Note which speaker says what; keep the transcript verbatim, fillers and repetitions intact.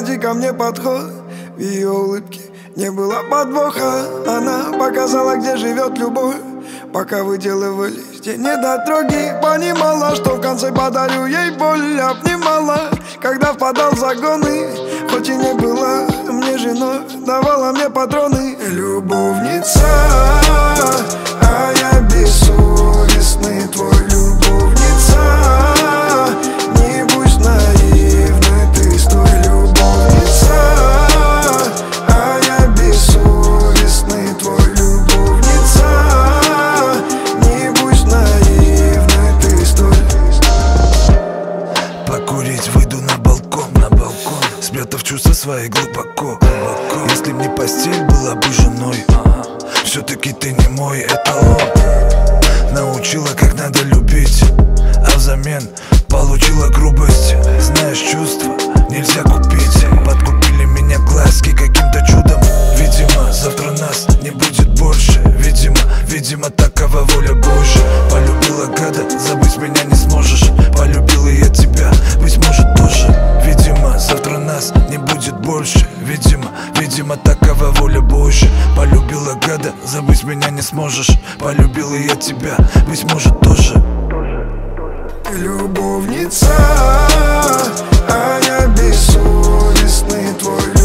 Speaker 1: найди ко мне подход. В ее улыбке не было подвоха. Она показала, где живет любовь. Пока выделывались те недотроги, понимала, что в конце подарю ей боль. Обнимала, когда впадал в загоны. Хоть и не была мне женой, давала мне патроны. Любовница, а я бессовестный твой. Любовница, не будь наивной, ты стой. Любовница, а я бессовестный твой. Любовница, не будь наивной, ты стой.
Speaker 2: Покурить выйду на балкон, на балкон, спрятав чувства свои глубоко, глубоко. Если б не постель была бы женой, все-таки ты не мой эталон. Научила, как надо любить, а взамен получила грубость. Знаешь, чувства нельзя купить. Подкупили меня глазки каким-то чудом. Видимо, завтра нас не будет больше. Видимо, видимо, такова воля Божья. Полюбила гада, забыть меня не сможешь. Полюбила я тебя, быть может тоже. Видимо, завтра нас не будет больше. Видимо, видимо, такова воля Божья. Полюбила гада, забыть меня не сможешь. Полюбила я тебя, быть может тоже.
Speaker 1: Любовница, а я бессовестный твой.